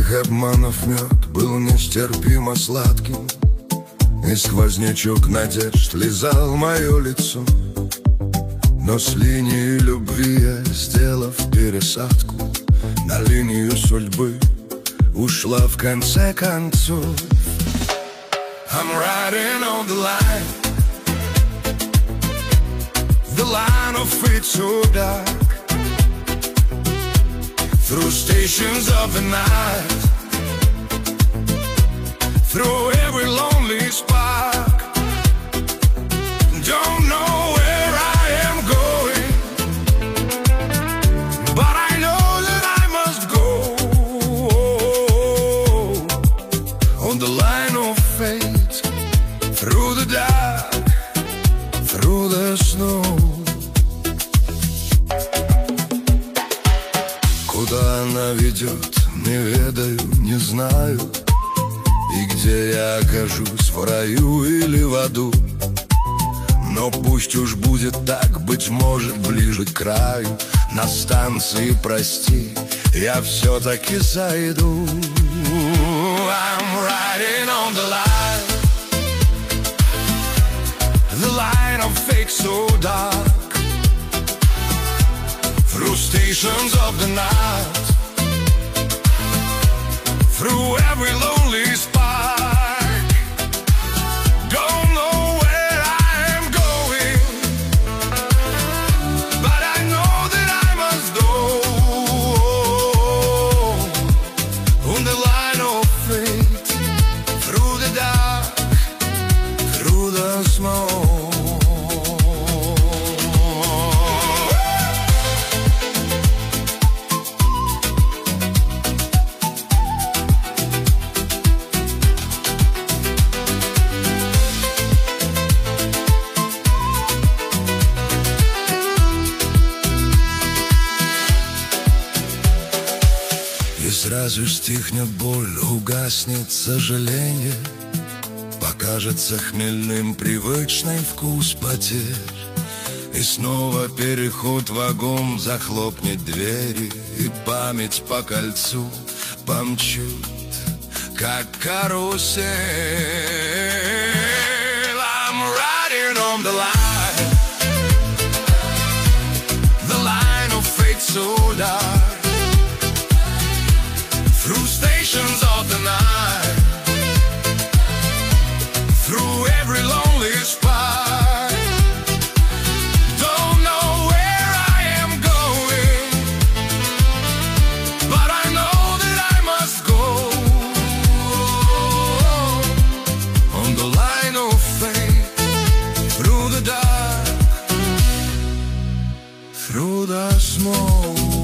обманов мед был нестерпимо сладким, и сквознячок надежд лизал мое лицо. Но с линии любви я, сделав пересадку, на линию судьбы ушла в конце концов. I'm riding on the line of fate so dark, through stations of the night, through every lonely spark. Don't know where I am going, but I know that I must go on the line of fate, through the dark, through the snow. Куда она ведет, не ведаю, не знаю, и где я окажусь, в раю или в аду. Но пусть уж будет так, быть может, ближе к краю, на станции, прости, я все-таки зайду. I'm riding on the line of fate so dark, through stations of the night, through every lonely spark. Don't know where I am going, but I know that I must go on the line of fate, through the dark, through the smoke. И сразу стихнет боль, угаснет сожаление, покажется хмельным привычный вкус потерь. И снова переход в вагон, захлопнет двери, и память по кольцу помчит, как карусель. I'm riding on the line of fate so dark, through stations of the night, through every lonely spark. Don't know where I am going, but I know that I must go on the line of fate, through the dark, through the smoke.